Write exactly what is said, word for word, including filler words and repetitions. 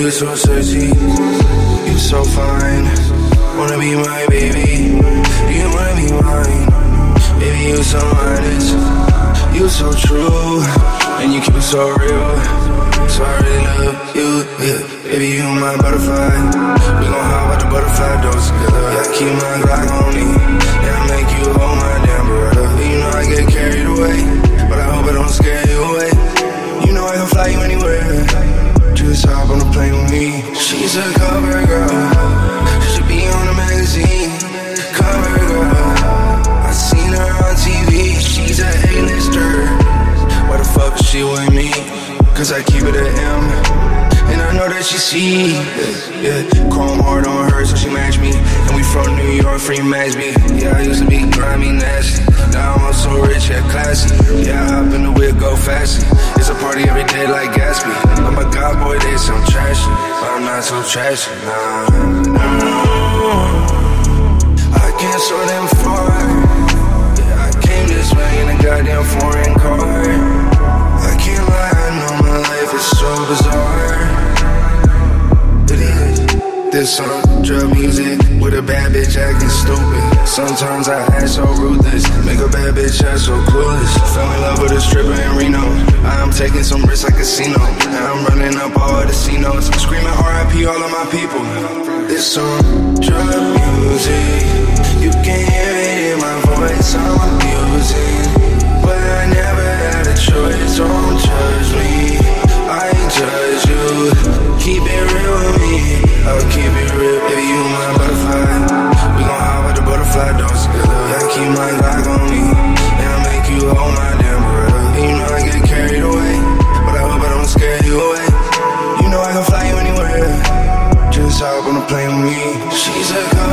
you so sexy, you so fine. Wanna be my baby, do you wanna be mine? Baby, you so honest, you so true, and you keep it so real. So I really love you, yeah. Baby, you my butterfly. We gon' hop out the butterfly doors together. Yeah, I keep my Glock on me. Yeah, I make you hold my damn brother. You know I get carried away, but I hope I don't scare you away. You know I can fly you anywhere. Just hop on the plane with me. She's a cover girl, she should be on a magazine. Cover girl, I seen her on T V. She's a A-lister. Why the fuck is she with me? Cause I keep it a M, and I know that she see. Yeah, yeah. Chrome hard on her, so she match me. And we from New York, free match me. Yeah, I used to be grimy, nasty. Now I'm so rich, yeah, classy. Yeah, I hop in the whip, go fast. It's a party every day like Gatsby. I'm a god boy, they some trashy, but I'm not so trashy, nah, nah. I can't show them far. Yeah, I came this way in a goddamn foreign car. I can't lie, I know my life is so bizarre. It is. This song, drug music, with a bad bitch acting stupid. Sometimes I act so ruthless, make a bad bitch act so clueless. Fell in love with a stripper in Reno. I'm taking some risks like casino. Now I'm running up all the casinos, screaming R I P all of my people. This song, drug music, you can hear it in my voice, I'm abusing. But I never had a choice, don't judge me, I judge you. Keep it real with me, I'll keep it real. Baby, you my butterfly, we gon' hop out the butterfly doors together. Yeah, I keep my Glock on me, and I make you hold my damn brother. You know I get carried away, but I hope I don't scare you away. You know I can fly you anywhere, just hop on a plane with me. She's a